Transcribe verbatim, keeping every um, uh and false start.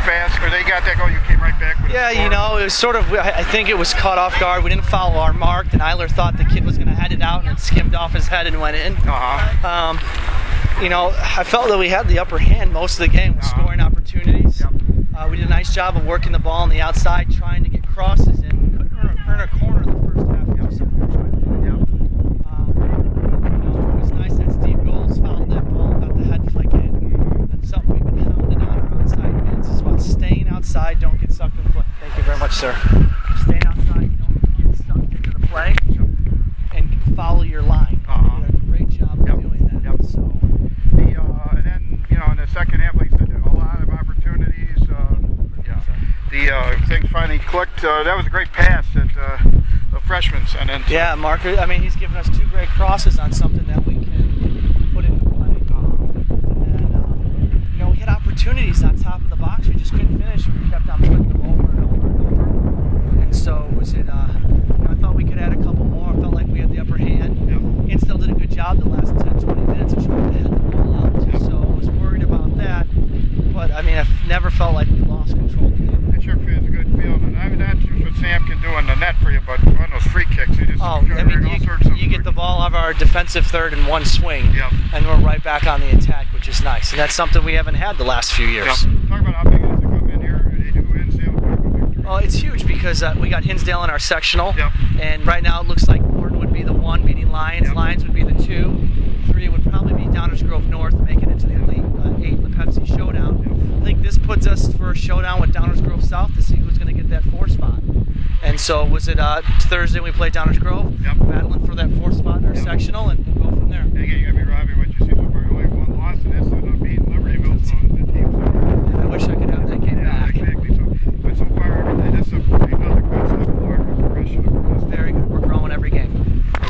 fast, or they got that goal, you came right back with Yeah, a score? you know, it was sort of, I think it was caught off guard. We didn't follow our mark, and Eiler thought the kid was going to head it out, and it skimmed off his head and went in. Uh-huh. Um, you know, I felt that we had the upper hand most of the game with Uh-huh. scoring opportunities. Yep. Uh, we did a nice job of working the ball on the outside, trying to get crosses in. We couldn't earn a, earn a corner the first half. That was something we were trying to do. Yep. Um, you know, it was nice that Steve Goals fouled that ball, got the head flick in. That's something we've been hounding on our outside mids. It's about staying outside, don't get sucked in the play. Thank you very much, sir. Staying outside, don't get sucked into the play, and follow your line. Uh-huh. You did a great job of Yep. doing that. Yep. So, The, uh, and then, you know, in the second half, like you said, a lot of opportunities. Uh, yeah. The uh, things finally clicked. Uh, that was a great pass that uh, the freshman sent in. yeah, Marker, I mean, he's given us two great crosses on something that we can put into play. And, um, you know, we had opportunities on top of the box. We just couldn't finish, and we kept on putting them over and over and over. And so, was it, uh, you know, I thought we could add a couple more. I felt like we had the upper hand. Yep. And still did a good job the last ten, twenty minutes of trying to head the ball out. So I was worried about that. But, I mean, I never felt like we lost control of the game. It sure feels a good feeling. And I mean, that's just what Sam can do on the net for you, but on those free kicks, he just Oh, generate I mean, all sorts you, of you get the ball out of our defensive third in one swing, Yep. and we're right back on the attack, which is nice. And that's something we haven't had the last few years. Yep. Talk about how big it is to come in here. They do Hinsdale with a victory. Well, it's huge because uh, we got Hinsdale in our sectional, Yep. and right now it looks like Morton would be the one beating Lions. Yep. Lions would be the two. Three would probably be Downers Grove North, making it to the Elite uh, Eight in the Pepsi Showdown. Yep. I think this puts us for a showdown with Downers Grove South to see who's going to get that four spot. And so was it uh, Thursday we played Downers Grove, Yep. battling for that four spot in our Yep. sectional, and